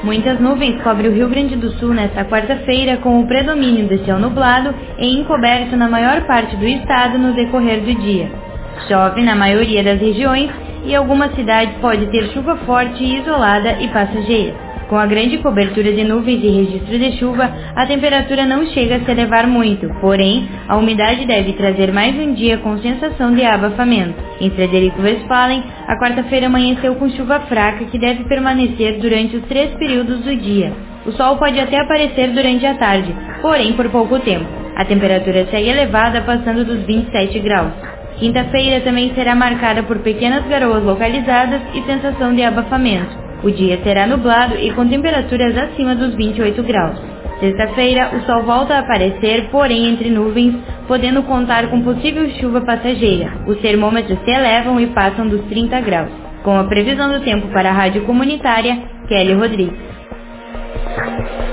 Muitas nuvens cobrem o Rio Grande do Sul nesta quarta-feira, com o predomínio de céu nublado e encoberto na maior parte do estado no decorrer do dia. Chove na maioria das regiões e algumas cidades pode ter chuva forte, isolada e passageira. Com a grande cobertura de nuvens e registro de chuva, a temperatura não chega a se elevar muito, porém, a umidade deve trazer mais um dia com sensação de abafamento. Em Frederico Westphalen, a quarta-feira amanheceu com chuva fraca que deve permanecer durante os 3 períodos do dia. O sol pode até aparecer durante a tarde, porém por pouco tempo. A temperatura segue elevada, passando dos 27 graus. Quinta-feira também será marcada por pequenas garoas localizadas e sensação de abafamento. O dia será nublado e com temperaturas acima dos 28 graus. Sexta-feira, o sol volta a aparecer, porém entre nuvens, podendo contar com possível chuva passageira. Os termômetros se elevam e passam dos 30 graus. Com a previsão do tempo para a Rádio Comunitária, Kelly Rodrigues.